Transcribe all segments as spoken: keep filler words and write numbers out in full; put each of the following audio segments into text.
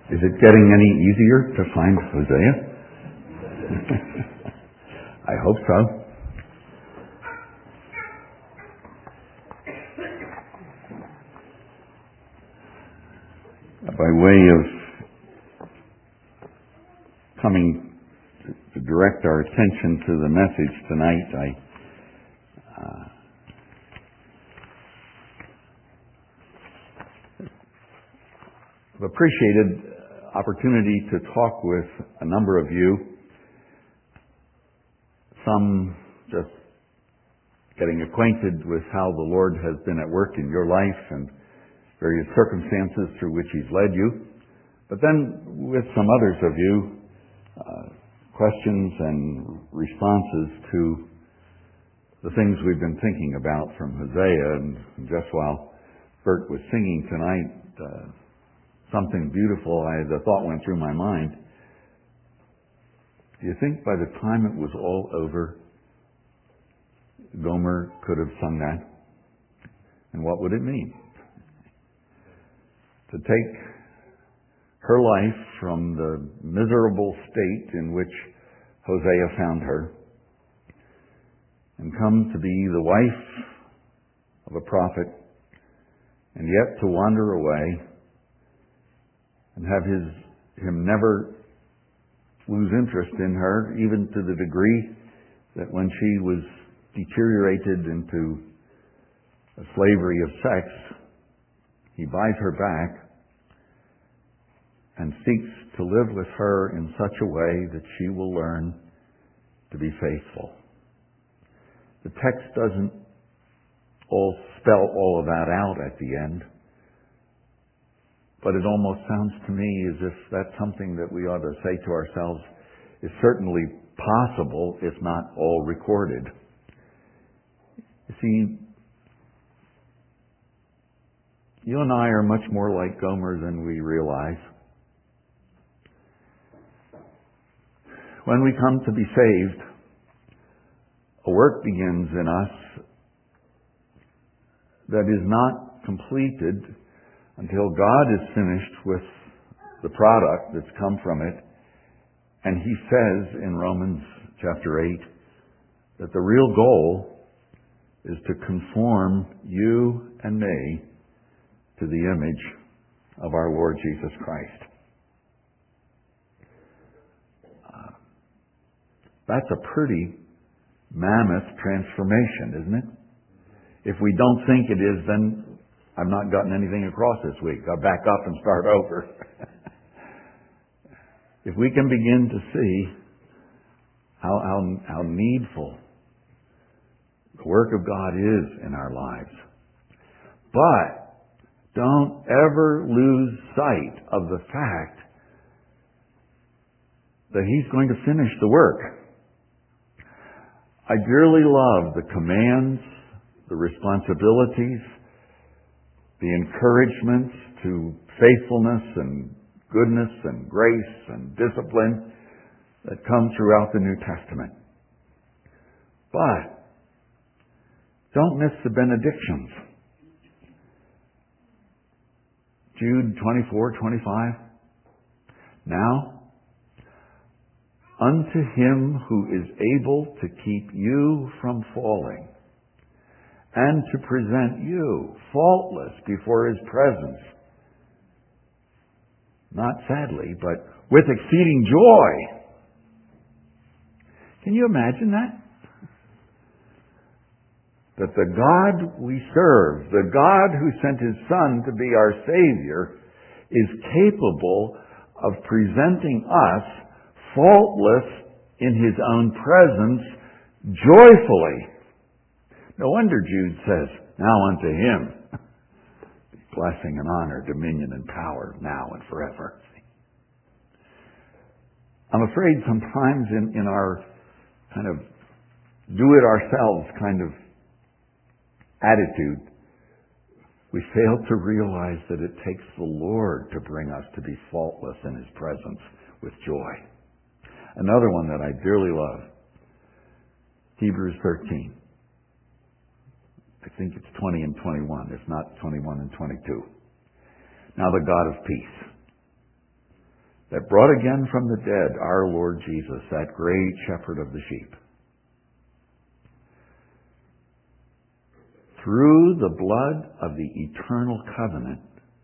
Is it getting any easier to find Hosea? I hope so. By way of coming to direct our attention to the message tonight, I uh, have appreciated opportunity to talk with a number of you, some just getting acquainted with how the Lord has been at work in your life and various circumstances through which He's led you, but then with some others of you, uh, questions and responses to the things we've been thinking about from Hosea. And just while Bert was singing tonight, uh, something beautiful, I, the thought went through my mind. Do you think by the time it was all over, Gomer could have sung that? And what would it mean? To take her life from the miserable state in which Hosea found her and come to be the wife of a prophet, and yet to wander away and have his him never lose interest in her, even to the degree that when she was deteriorated into a slavery of sex, he buys her back and seeks to live with her in such a way that she will learn to be faithful. The text doesn't all spell all of that out at the end, but it almost sounds to me as if that's something that we ought to say to ourselves is certainly possible, if not all recorded. You see, you and I are much more like Gomer than we realize. When we come to be saved, a work begins in us that is not completed until God is finished with the product that's come from it. And He says in Romans chapter eight that the real goal is to conform you and me to the image of our Lord Jesus Christ. Uh, that's a pretty mammoth transformation, isn't it? If we don't think it is, then I've not gotten anything across this week. I'll back up and start over. If we can begin to see how, how, how needful the work of God is in our lives. But don't ever lose sight of the fact that He's going to finish the work. I dearly love the commands, the responsibilities, the encouragements to faithfulness and goodness and grace and discipline that come throughout the New Testament. But don't miss the benedictions. Jude twenty-four, twenty-five. Now, unto Him who is able to keep you from falling and to present you faultless before His presence, not sadly, but with exceeding joy. Can you imagine that? That the God we serve, the God who sent His Son to be our Savior, is capable of presenting us faultless in His own presence joyfully. No wonder Jude says, now unto Him be blessing and honor, dominion and power, now and forever. I'm afraid sometimes in, in our kind of do-it-ourselves kind of attitude, we fail to realize that it takes the Lord to bring us to be faultless in His presence with joy. Another one that I dearly love, Hebrews thirteen. I think it's twenty and twenty-one, if not twenty-one and twenty-two. Now the God of peace, that brought again from the dead our Lord Jesus, that great shepherd of the sheep. Through the blood of the eternal covenant,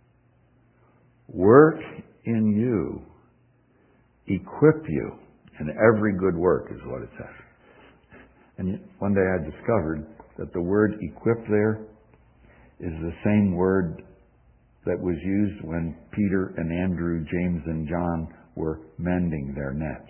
work in you, equip you in every good work, is what it says. And one day I discovered that the word equip there is the same word that was used when Peter and Andrew, James and John were mending their nets.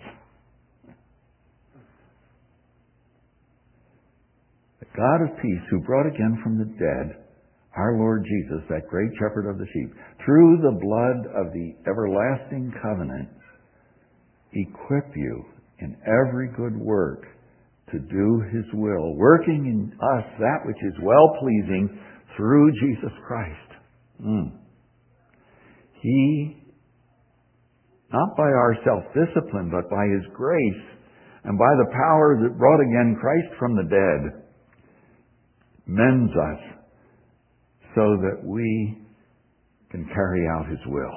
The God of peace, who brought again from the dead our Lord Jesus, that great shepherd of the sheep, through the blood of the everlasting covenant, equip you in every good work to do His will, working in us that which is well-pleasing through Jesus Christ. Mm. He, not by our self-discipline, but by His grace and by the power that brought again Christ from the dead, mends us so that we can carry out His will.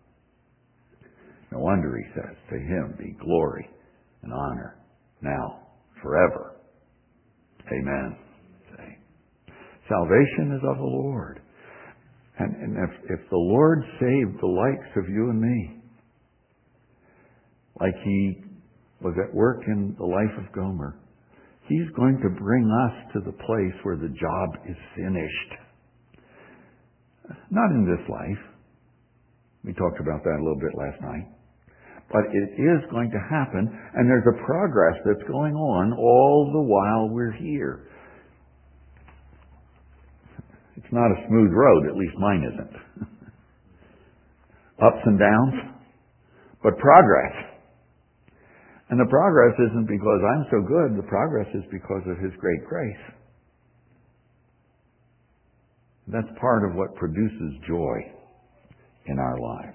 No wonder He says, to Him be glory and honor now, forever. Amen. Say, salvation is of the Lord. And, and if, if the Lord saved the likes of you and me, like He was at work in the life of Gomer, He's going to bring us to the place where the job is finished. Not in this life. We talked about that a little bit last night. But it is going to happen, and there's a progress that's going on all the while we're here. It's not a smooth road, at least mine isn't. Ups and downs, but progress. And the progress isn't because I'm so good, the progress is because of His great grace. That's part of what produces joy in our lives.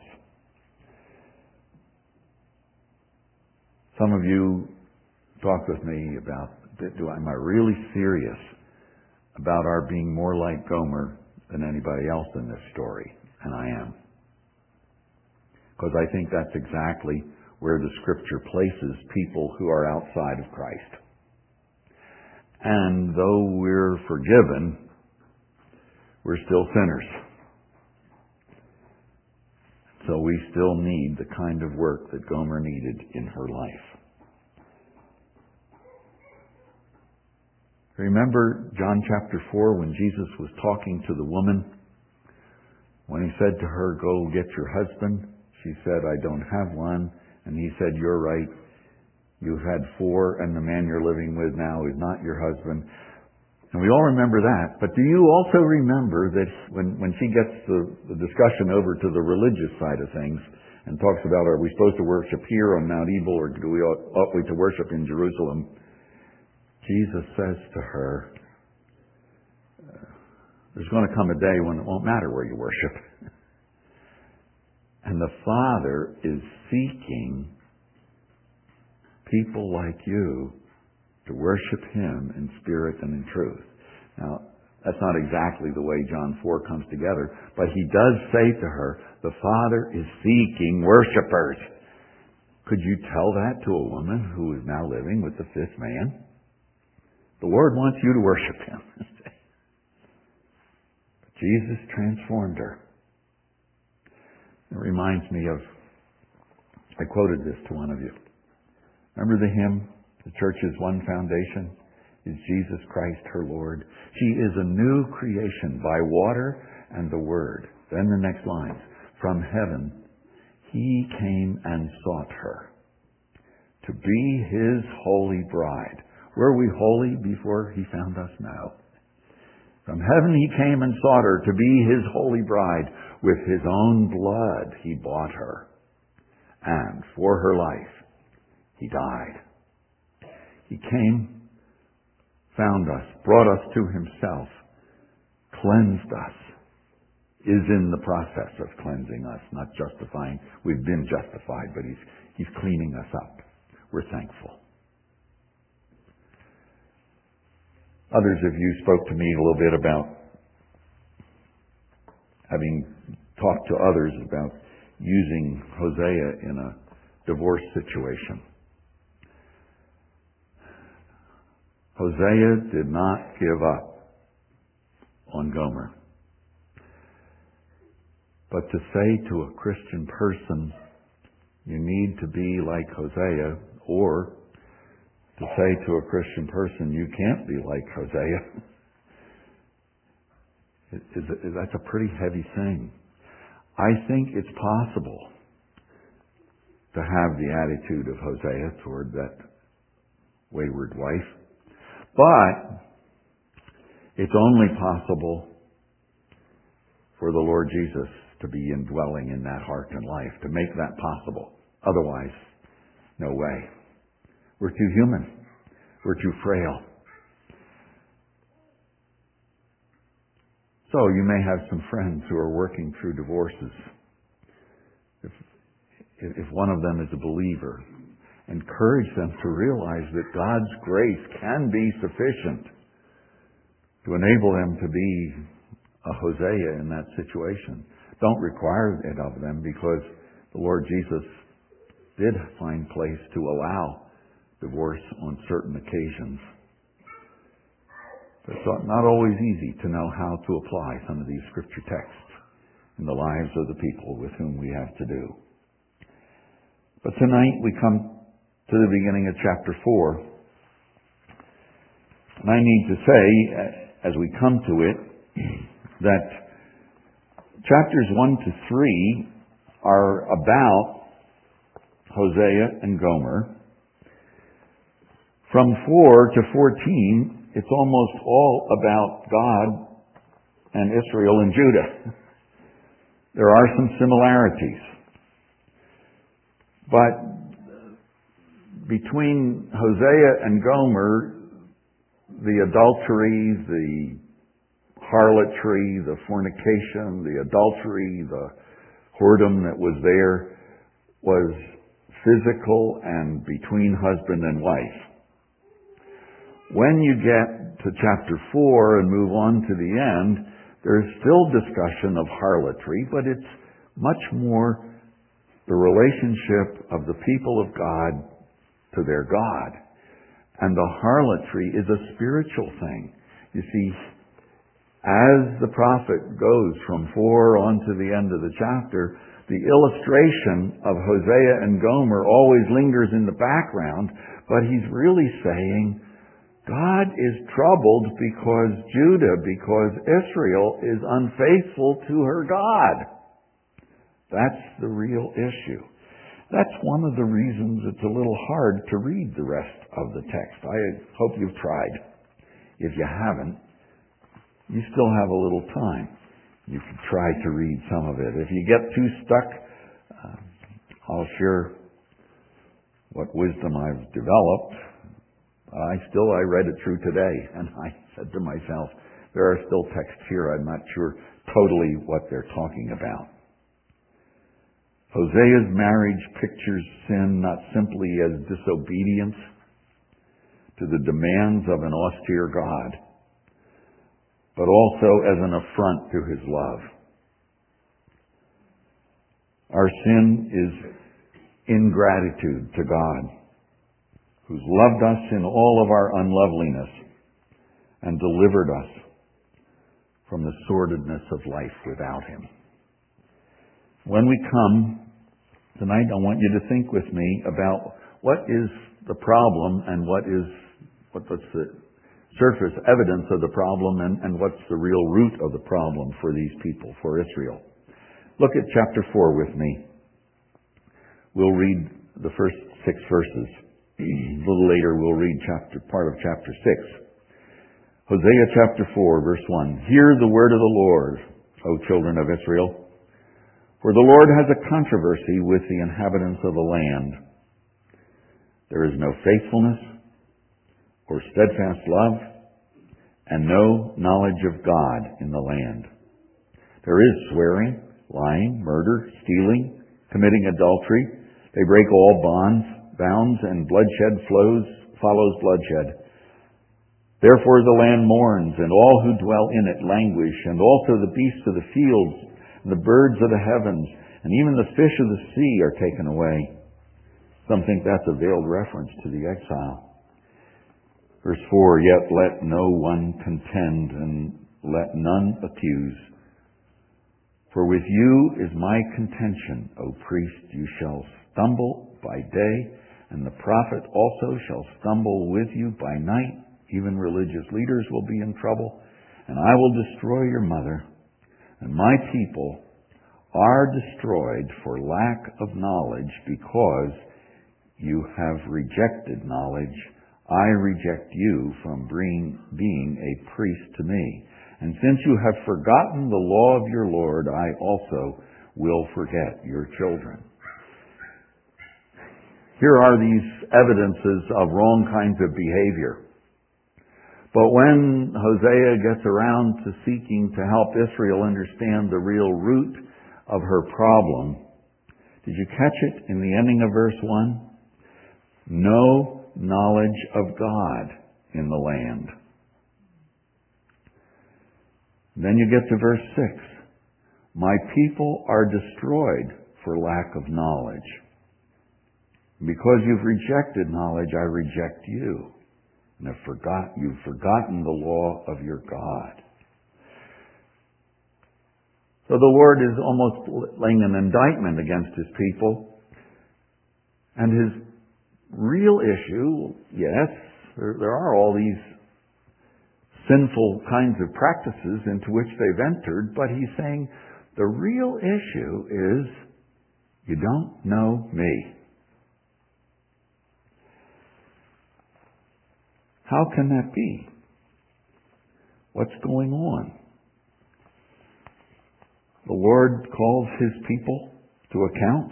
Some of you talk with me about, do am I really serious about our being more like Gomer than anybody else in this story? And I am. Because I think that's exactly where the Scripture places people who are outside of Christ. And though we're forgiven, we're still sinners. So we still need the kind of work that Gomer needed in her life. Remember John chapter four when Jesus was talking to the woman? When He said to her, go get your husband. She said, I don't have one. And He said, you're right. You've had four, and the man you're living with now is not your husband. And we all remember that. But do you also remember that when, when she gets the, the discussion over to the religious side of things and talks about, are we supposed to worship here on Mount Ebal, or do we ought, ought we to worship in Jerusalem? Jesus says to her, there's going to come a day when it won't matter where you worship. And the Father is seeking people like you to worship Him in spirit and in truth. Now, that's not exactly the way John four comes together, but He does say to her, the Father is seeking worshipers. Could you tell that to a woman who is now living with the fifth man? The Lord wants you to worship Him. Jesus transformed her. It reminds me of, I quoted this to one of you. Remember the hymn, the church's one foundation is Jesus Christ her Lord. She is a new creation by water and the Word. Then the next lines, from heaven He came and sought her to be His holy bride. Were we holy before He found us? No. From heaven He came and sought her to be His holy bride. With His own blood He bought her. And for her life He died. He came, found us, brought us to Himself, cleansed us, is in the process of cleansing us, not justifying. We've been justified, but He's, He's cleaning us up. We're thankful. Others of you spoke to me a little bit about having talked to others about using Hosea in a divorce situation. Hosea did not give up on Gomer. But to say to a Christian person, you need to be like Hosea, or to say to a Christian person, you can't be like Hosea, is, is, that's a pretty heavy thing. I think it's possible to have the attitude of Hosea toward that wayward wife, but it's only possible for the Lord Jesus to be indwelling in that heart and life, to make that possible. Otherwise, no way. We're too human. We're too frail. So you may have some friends who are working through divorces. If, if one of them is a believer, encourage them to realize that God's grace can be sufficient to enable them to be a Hosea in that situation. Don't require it of them, because the Lord Jesus did find place to allow divorce on certain occasions. But it's not always easy to know how to apply some of these scripture texts in the lives of the people with whom we have to do. But tonight we come to the beginning of chapter four. And I need to say, as we come to it, that chapters one to three are about Hosea and Gomer. From four to fourteen, it's almost all about God and Israel and Judah. There are some similarities. But between Hosea and Gomer, the adultery, the harlotry, the fornication, the adultery, the whoredom that was there was physical and between husband and wife. When you get to chapter four and move on to the end, there's still discussion of harlotry, but it's much more the relationship of the people of God to their God. And the harlotry is a spiritual thing. You see, as the prophet goes from four on to the end of the chapter, the illustration of Hosea and Gomer always lingers in the background, but he's really saying, God is troubled because Judah, because Israel is unfaithful to her God. That's the real issue. That's one of the reasons it's a little hard to read the rest of the text. I hope you've tried. If you haven't, you still have a little time. You can try to read some of it. If you get too stuck, uh, I'll share what wisdom I've developed. I still, I read it through today, and I said to myself, there are still texts here, I'm not sure totally what they're talking about. Hosea's marriage pictures sin not simply as disobedience to the demands of an austere God, but also as an affront to His love. Our sin is ingratitude to God, who's loved us in all of our unloveliness and delivered us from the sordidness of life without Him. When we come tonight, I want you to think with me about what is the problem and what is what, what's the surface evidence of the problem and, and what's the real root of the problem for these people, for Israel. Look at chapter four with me. We'll read the first six verses. A little later we'll read chapter part of chapter six. Hosea chapter four, verse one. Hear the word of the Lord, O children of Israel. For the Lord has a controversy with the inhabitants of the land. There is no faithfulness or steadfast love, and no knowledge of God in the land. There is swearing, lying, murder, stealing, committing adultery. They break all bonds, bounds, and bloodshed flows, follows bloodshed. Therefore the land mourns, and all who dwell in it languish, and also the beasts of the fields and the birds of the heavens, and even the fish of the sea are taken away. Some think that's a veiled reference to the exile. Verse four, yet let no one contend, and let none accuse. For with you is my contention, O priest. You shall stumble by day, and the prophet also shall stumble with you by night. Even religious leaders will be in trouble, and I will destroy your mother. And my people are destroyed for lack of knowledge, because you have rejected knowledge. I reject you from being, being a priest to me. And since you have forgotten the law of your Lord, I also will forget your children. Here are these evidences of wrong kinds of behavior. But when Hosea gets around to seeking to help Israel understand the real root of her problem, did you catch it in the ending of verse one? No knowledge of God in the land. Then you get to verse six. My people are destroyed for lack of knowledge. Because you've rejected knowledge, I reject you. And have forgot, you've forgotten the law of your God. So the Lord is almost laying an indictment against His people. And His real issue, yes, there, there are all these sinful kinds of practices into which they've entered, but He's saying the real issue is you don't know me. How can that be? What's going on? The Lord calls His people to account.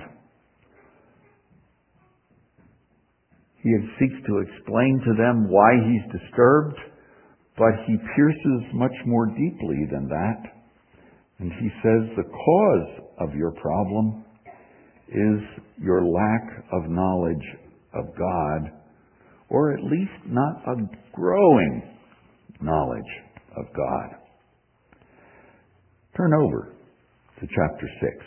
He seeks to explain to them why He's disturbed, but He pierces much more deeply than that. And He says the cause of your problem is your lack of knowledge of God, or at least not a growing knowledge of God. Turn over to chapter six.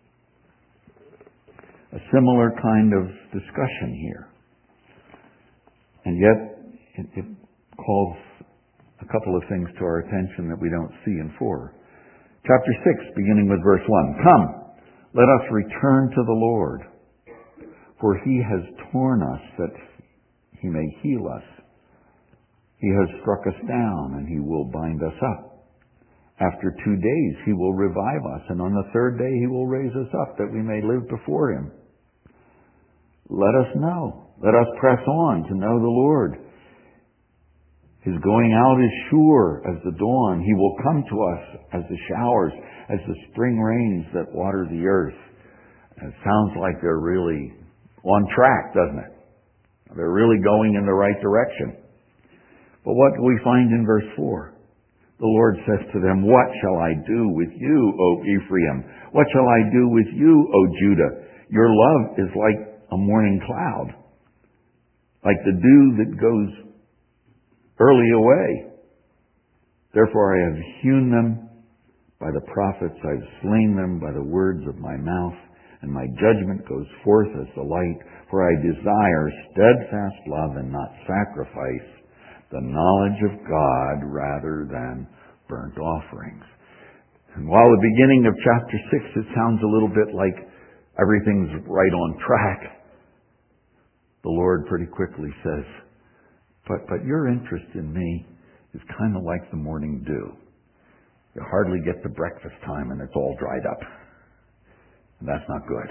A similar kind of discussion here. And yet, it, it calls a couple of things to our attention that we don't see in four. Chapter six, beginning with verse one. Come, let us return to the Lord, for He has torn us that He may heal us. He has struck us down, and He will bind us up. After two days He will revive us, and on the third day He will raise us up, that we may live before Him. Let us know. Let us press on to know the Lord. His going out is sure as the dawn. He will come to us as the showers, as the spring rains that water the earth. And it sounds like they're really on track, doesn't it? They're really going in the right direction. But what do we find in verse four? The Lord says to them, what shall I do with you, O Ephraim? What shall I do with you, O Judah? Your love is like a morning cloud, like the dew that goes early away. Therefore I have hewn them by the prophets, I have slain them by the words of my mouth, and my judgment goes forth as the light. For I desire steadfast love and not sacrifice, the knowledge of God rather than burnt offerings. And while the beginning of chapter six, it sounds a little bit like everything's right on track, the Lord pretty quickly says, but, but your interest in me is kind of like the morning dew. You hardly get to breakfast time and it's all dried up. And that's not good.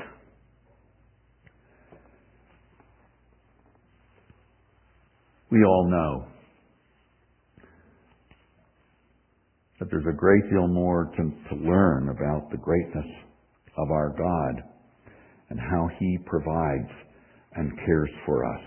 We all know that there's a great deal more to, to learn about the greatness of our God and how He provides and cares for us.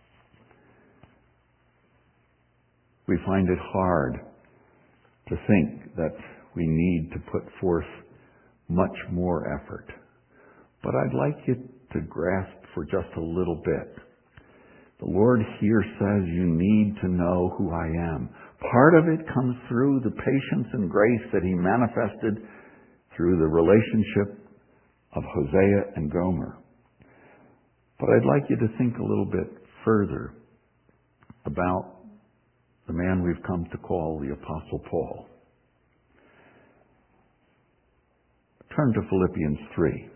We find it hard to think that we need to put forth much more effort. But I'd like you to grasp for just a little bit. The Lord here says you need to know who I am. Part of it comes through the patience and grace that He manifested through the relationship of Hosea and Gomer. But I'd like you to think a little bit further about the man we've come to call the Apostle Paul. Turn to Philippians three.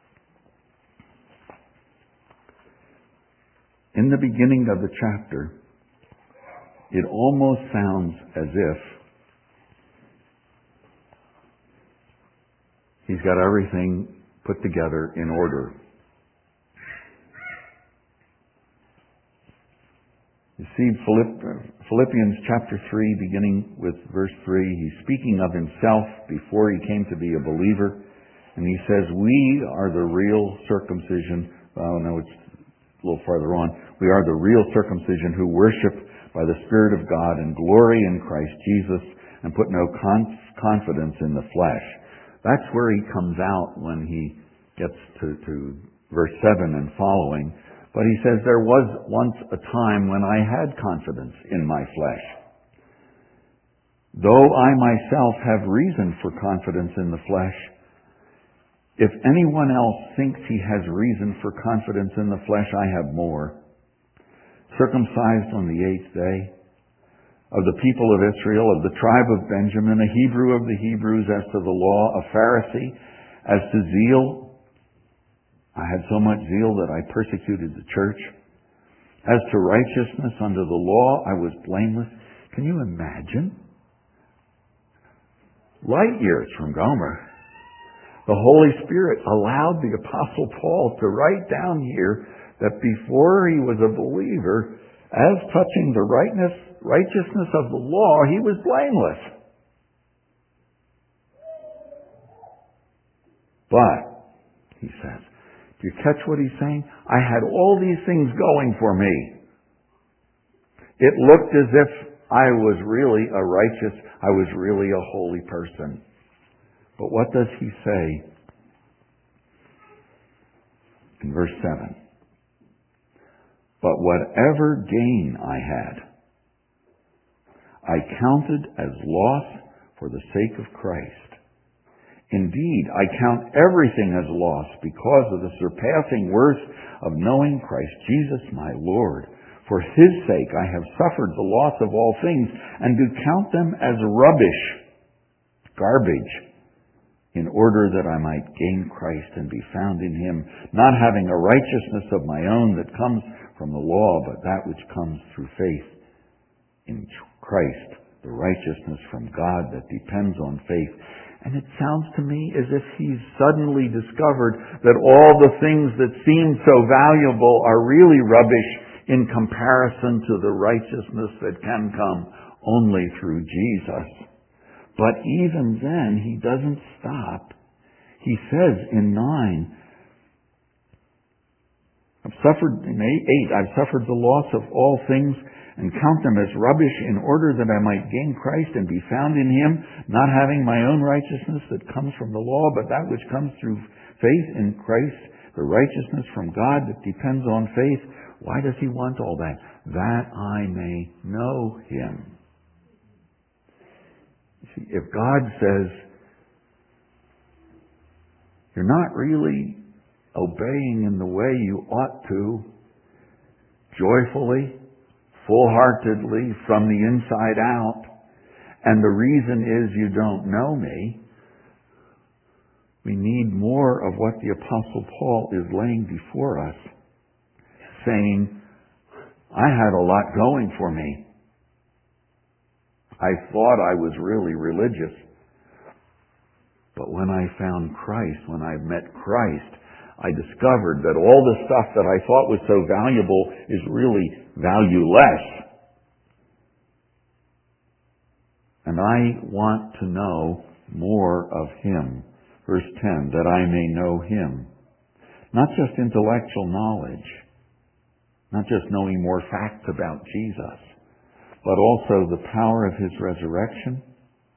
In the beginning of the chapter, it almost sounds as if he's got everything put together in order. You see, Philippians chapter three, beginning with verse three, he's speaking of himself before he came to be a believer. And he says, we are the real circumcision. Oh, no, it's a little farther on. We are the real circumcision who worship by the Spirit of God and glory in Christ Jesus and put no con- confidence in the flesh. That's where he comes out when he gets to, to verse seven and following. But he says, there was once a time when I had confidence in my flesh. Though I myself have reason for confidence in the flesh, if anyone else thinks he has reason for confidence in the flesh, I have more. Circumcised on the eighth day, of the people of Israel, of the tribe of Benjamin, a Hebrew of the Hebrews, as to the law, a Pharisee, as to zeal, I had so much zeal that I persecuted the church. As to righteousness under the law, I was blameless. Can you imagine? Light years from Gomer. The Holy Spirit allowed the Apostle Paul to write down here that before he was a believer, as touching the rightness, righteousness of the law, he was blameless. But, he says, do you catch what he's saying? I had all these things going for me. It looked as if I was really a righteous, I was really a holy person. But what does he say in verse seven? But whatever gain I had, I counted as loss for the sake of Christ. Indeed, I count everything as loss because of the surpassing worth of knowing Christ Jesus my Lord. For His sake I have suffered the loss of all things, and do count them as rubbish, garbage, in order that I might gain Christ and be found in Him, not having a righteousness of my own that comes from the law, but that which comes through faith in Christ, the righteousness from God that depends on faith. And it sounds to me as if he's suddenly discovered that all the things that seem so valuable are really rubbish in comparison to the righteousness that can come only through Jesus. But even then, he doesn't stop. He says in nine, I've suffered, in eight, I've suffered the loss of all things and count them as rubbish in order that I might gain Christ and be found in Him, not having my own righteousness that comes from the law, but that which comes through faith in Christ, the righteousness from God that depends on faith. Why does he want all that? That I may know Him. See, if God says, you're not really obeying in the way you ought to, joyfully, full-heartedly, from the inside out, and the reason is you don't know me, we need more of what the Apostle Paul is laying before us, saying, I had a lot going for me. I thought I was really religious. But when I found Christ, when I met Christ, I discovered that all the stuff that I thought was so valuable is really valueless. And I want to know more of Him. Verse ten, that I may know Him. Not just intellectual knowledge, not just knowing more facts about Jesus, but also the power of His resurrection.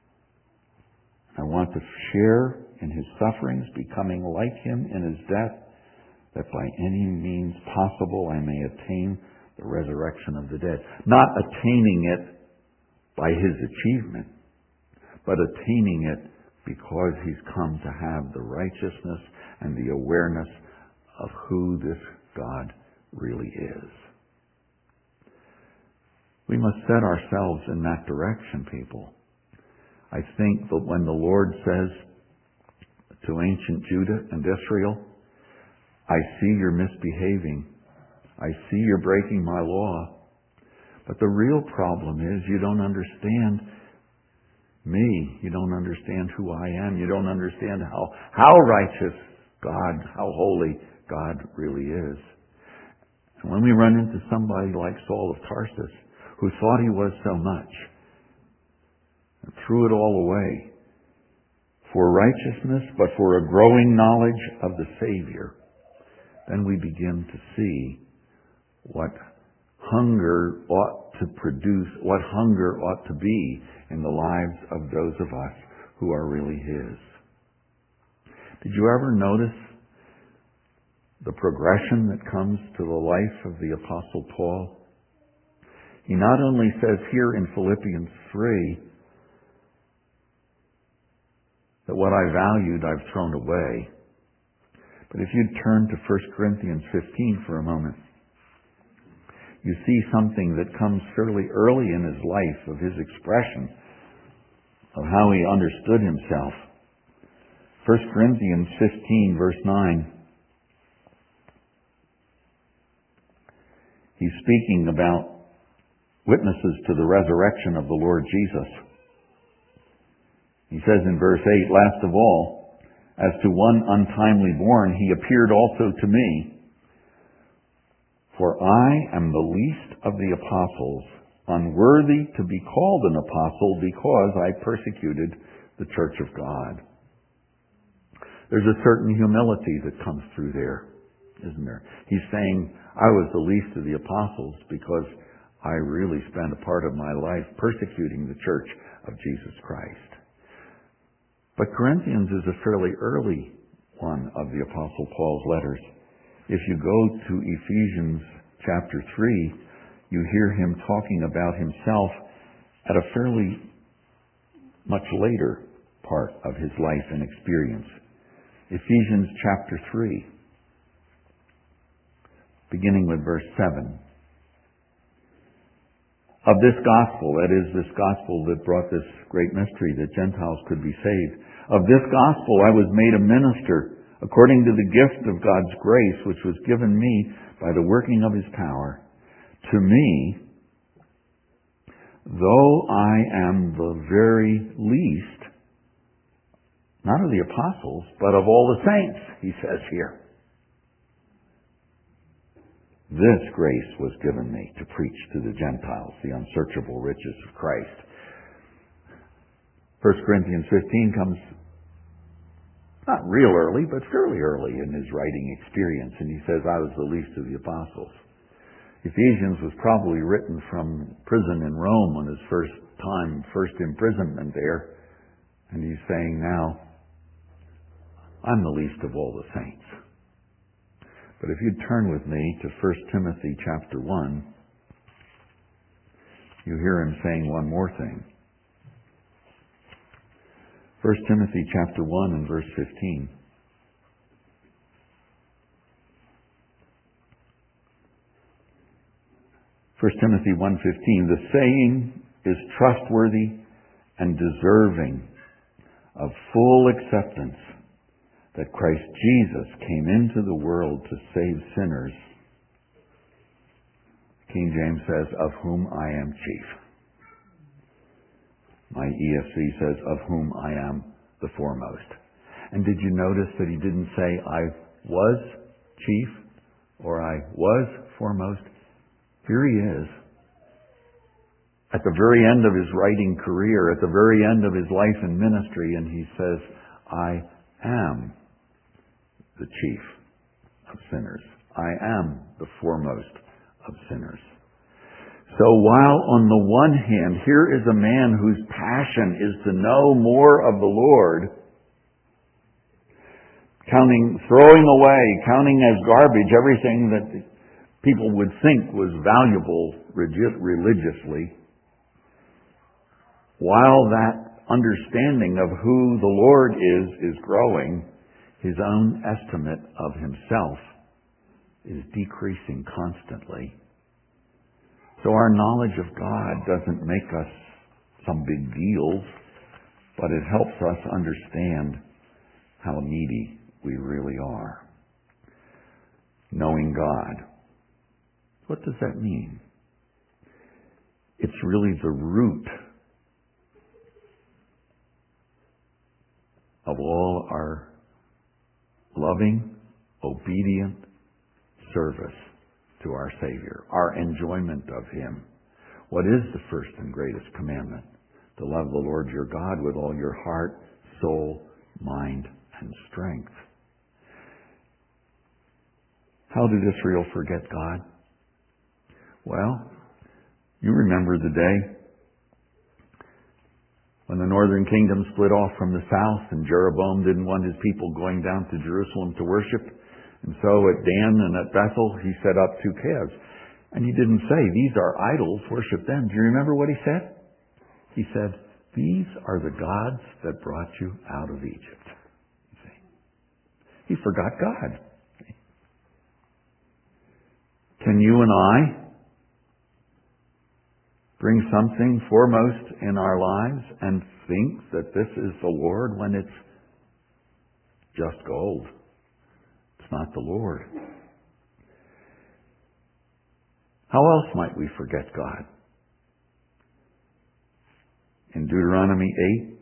I want to share in His sufferings, becoming like Him in His death, that by any means possible I may attain the resurrection of the dead. Not attaining it by His achievement, but attaining it because he's come to have the righteousness and the awareness of who this God really is. We must set ourselves in that direction, people. I think that when the Lord says to ancient Judah and Israel, I see you're misbehaving. I see you're breaking my law. But the real problem is you don't understand me. You don't understand who I am. You don't understand how, how righteous God, how holy God really is. And when we run into somebody like Saul of Tarsus, who thought he was so much, and threw it all away for righteousness, but for a growing knowledge of the Savior, then we begin to see what hunger ought to produce, what hunger ought to be in the lives of those of us who are really His. Did you ever notice the progression that comes to the life of the Apostle Paul? He not only says here in Philippians three that what I valued I've thrown away, but if you'd turn to First Corinthians fifteen for a moment, you see something that comes fairly early in his life, of his expression of how he understood himself. First Corinthians fifteen, verse nine. He's speaking about witnesses to the resurrection of the Lord Jesus. He says in verse eight, last of all, as to one untimely born, he appeared also to me. For I am the least of the apostles, unworthy to be called an apostle because I persecuted the church of God. There's a certain humility that comes through there, isn't there? He's saying, I was the least of the apostles because I really spent a part of my life persecuting the church of Jesus Christ. But Corinthians is a fairly early one of the Apostle Paul's letters. If you go to Ephesians chapter three, you hear him talking about himself at a fairly much later part of his life and experience. Ephesians chapter three, beginning with verse seven. Of this gospel, that is, this gospel that brought this great mystery that Gentiles could be saved. Of this gospel I was made a minister according to the gift of God's grace, which was given me by the working of His power. To me, though I am the very least, not of the apostles, but of all the saints, he says here. This grace was given me to preach to the Gentiles the unsearchable riches of Christ. First Corinthians fifteen comes not real early, but fairly early in his writing experience, and he says, I was the least of the apostles. Ephesians was probably written from prison in Rome on his first time, first imprisonment there, and he's saying now, I'm the least of all the saints. But if you'd turn with me to First Timothy chapter one, you hear him saying one more thing. First Timothy chapter one and verse fifteen. First Timothy one fifteen, the saying is trustworthy and deserving of full acceptance, that Christ Jesus came into the world to save sinners. King James says, of whom I am chief. My E S V says, of whom I am the foremost. And did you notice that he didn't say, I was chief or I was foremost? Here he is. At the very end of his writing career, at the very end of his life and ministry, and he says, I am the chief of sinners. I am the foremost of sinners. So while on the one hand, here is a man whose passion is to know more of the Lord, counting, throwing away, counting as garbage everything that people would think was valuable religiously, while that understanding of who the Lord is is growing, his own estimate of himself is decreasing constantly. So our knowledge of God doesn't make us some big deals, but it helps us understand how needy we really are. Knowing God. What does that mean? It's really the root of all our loving, obedient service to our Savior, our enjoyment of Him. What is the first and greatest commandment? To love the Lord your God with all your heart, soul, mind, and strength. How did Israel forget God? Well, you remember the day when the northern kingdom split off from the south and Jeroboam didn't want his people going down to Jerusalem to worship. And so at Dan and at Bethel, he set up two calves. And he didn't say, these are idols, worship them. Do you remember what he said? He said, these are the gods that brought you out of Egypt. You see? He forgot God. Can you and I bring something foremost in our lives and think that this is the Lord when it's just gold? It's not the Lord. How else might we forget God? In Deuteronomy eight,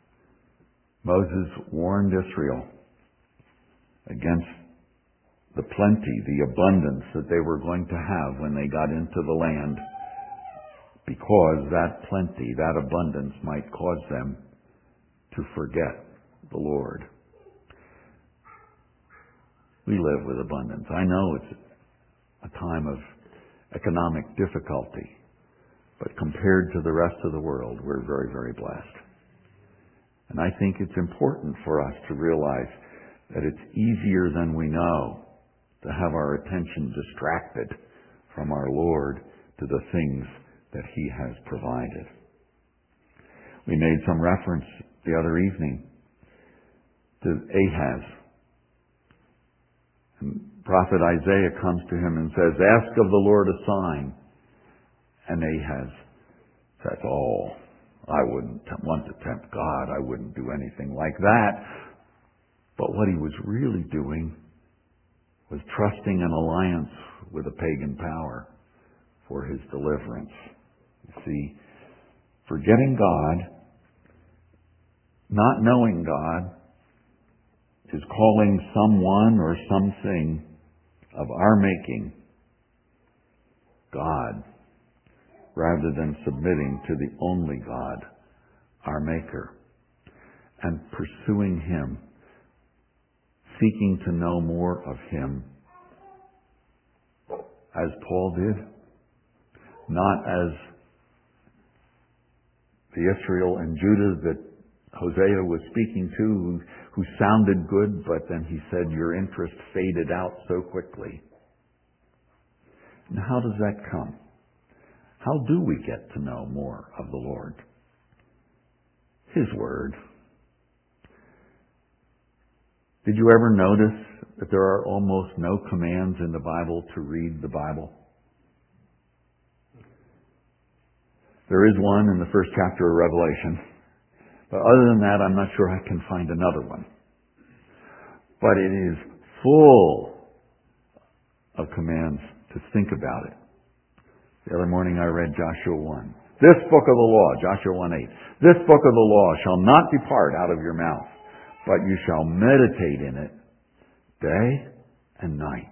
Moses warned Israel against the plenty, the abundance that they were going to have when they got into the land, because that plenty, that abundance might cause them to forget the Lord. We live with abundance. I know it's a time of economic difficulty, but compared to the rest of the world, we're very, very blessed. And I think it's important for us to realize that it's easier than we know to have our attention distracted from our Lord to the things that He has provided. We made some reference the other evening to Ahaz. And Prophet Isaiah comes to him and says, ask of the Lord a sign. And Ahaz says, oh, I wouldn't want to tempt God. I wouldn't do anything like that. But what he was really doing was trusting an alliance with a pagan power for his deliverance. You see, forgetting God, not knowing God, is calling someone or something of our making God, rather than submitting to the only God, our Maker, and pursuing Him, seeking to know more of Him, as Paul did, not as the Israel and Judah that Hosea was speaking to, who, who sounded good, but then he said, your interest faded out so quickly. And how does that come? How do we get to know more of the Lord? His Word. Did you ever notice that there are almost no commands in the Bible to read the Bible? There is one in the first chapter of Revelation. But other than that, I'm not sure I can find another one. But it is full of commands to think about it. The other morning I read Joshua one. This book of the law, Joshua one eight. This book of the law shall not depart out of your mouth, but you shall meditate in it day and night.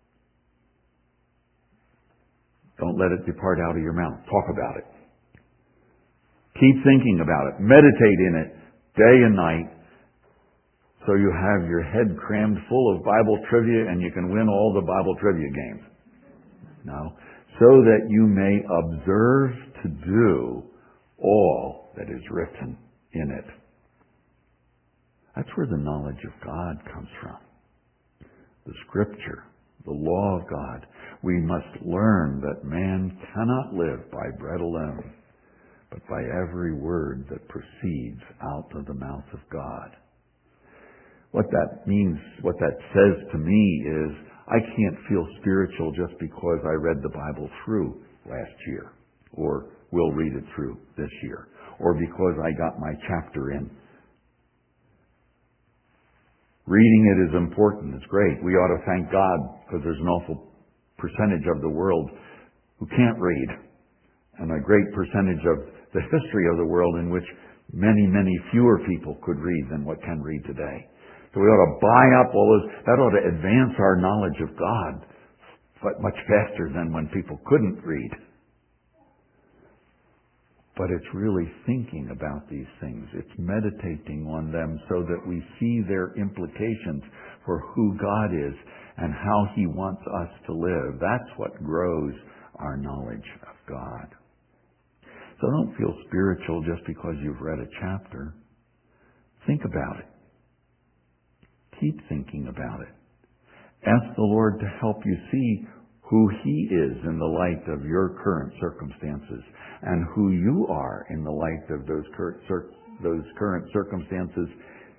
Don't let it depart out of your mouth. Talk about it. Keep thinking about it. Meditate in it day and night, so you have your head crammed full of Bible trivia and you can win all the Bible trivia games. No. So that you may observe to do all that is written in it. That's where the knowledge of God comes from. The Scripture, the law of God. We must learn that man cannot live by bread alone, but by every word that proceeds out of the mouth of God. What that means, what that says to me is, I can't feel spiritual just because I read the Bible through last year, or will read it through this year, or because I got my chapter in. Reading it is important. It's great. We ought to thank God, because there's an awful percentage of the world who can't read, and a great percentage of the history of the world in which many, many fewer people could read than what can read today. So we ought to buy up all those. That ought to advance our knowledge of God much faster than when people couldn't read. But it's really thinking about these things. It's meditating on them so that we see their implications for who God is and how He wants us to live. That's what grows our knowledge of God. So don't feel spiritual just because you've read a chapter. Think about it. Keep thinking about it. Ask the Lord to help you see who He is in the light of your current circumstances, and who you are in the light of those current, those current circumstances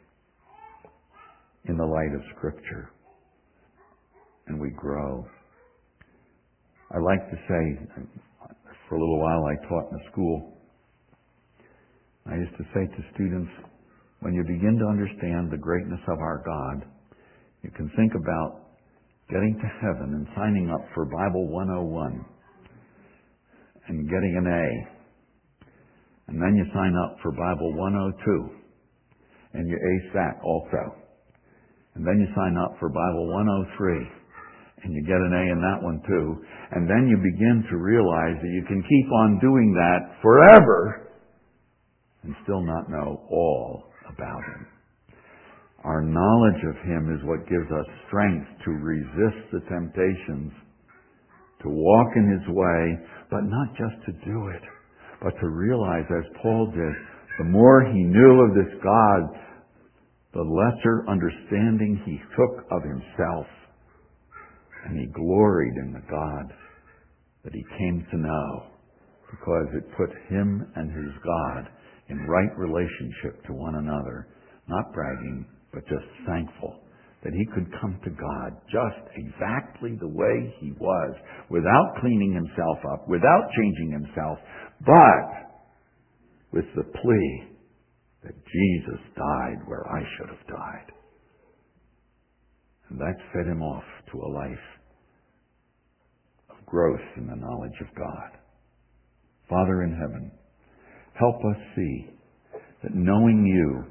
in the light of Scripture. And we grow. I like to say, for a little while I taught in a school. I used to say to students, when you begin to understand the greatness of our God, you can think about getting to heaven and signing up for Bible one oh one and getting an A. And then you sign up for Bible one oh two and you ace that also. And then you sign up for Bible one oh three and you get an A in that one too. And then you begin to realize that you can keep on doing that forever and still not know all about Him. Our knowledge of Him is what gives us strength to resist the temptations, to walk in His way, but not just to do it, but to realize, as Paul did, the more he knew of this God, the lesser understanding he took of himself, and he gloried in the God that he came to know, because it put him and his God in right relationship to one another, not bragging, but just thankful that he could come to God just exactly the way he was, without cleaning himself up, without changing himself, but with the plea that Jesus died where I should have died. And that set him off to a life of growth in the knowledge of God. Father in heaven, help us see that knowing you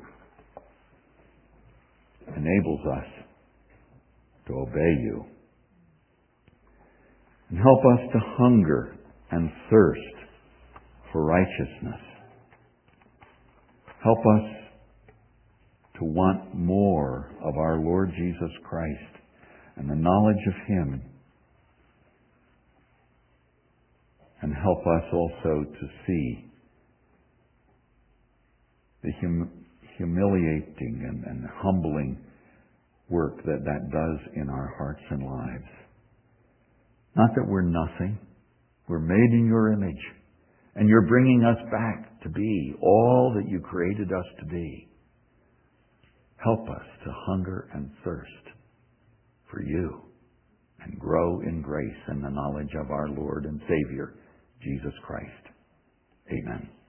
enables us to obey you. And help us to hunger and thirst for righteousness. Help us to want more of our Lord Jesus Christ and the knowledge of Him. And help us also to see the hum- humiliating and, and humbling work that that does in our hearts and lives. Not that we're nothing. We're made in your image. And you're bringing us back to be all that you created us to be. Help us to hunger and thirst for you and grow in grace and the knowledge of our Lord and Savior, Jesus Christ. Amen.